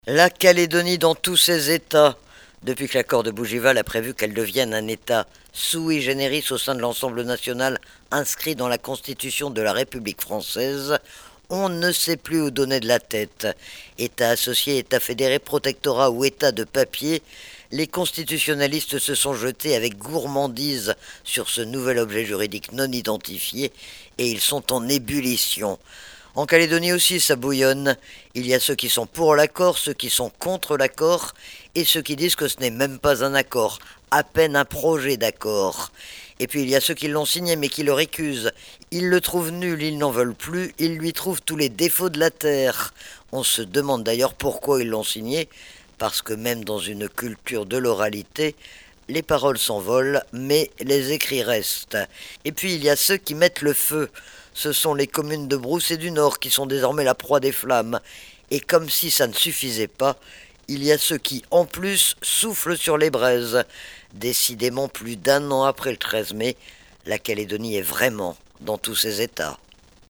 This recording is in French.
La Calédonie dans tous ses états. Depuis que l'accord de Bougival a prévu qu'elle devienne un État sui generis au sein de l'ensemble national inscrit dans la Constitution de la République française, on ne sait plus où donner de la tête. État associé, État fédéré, protectorat ou État de papier, les constitutionnalistes se sont jetés avec gourmandise sur ce nouvel objet juridique non identifié et ils sont en ébullition. En Calédonie aussi, ça bouillonne. Il y a ceux qui sont pour l'accord, ceux qui sont contre l'accord, et ceux qui disent que ce n'est même pas un accord, à peine un projet d'accord. Et puis il y a ceux qui l'ont signé mais qui le récusent. Ils le trouvent nul, ils n'en veulent plus, ils lui trouvent tous les défauts de la terre. On se demande d'ailleurs pourquoi ils l'ont signé, parce que même dans une culture de l'oralité, les paroles s'envolent, mais les écrits restent. Et puis il y a ceux qui mettent le feu. Ce sont les communes de Brousse et du Nord qui sont désormais la proie des flammes. Et comme si ça ne suffisait pas, il y a ceux qui, en plus, soufflent sur les braises. Décidément, plus d'un an après le 13 mai, la Calédonie est vraiment dans tous ses états.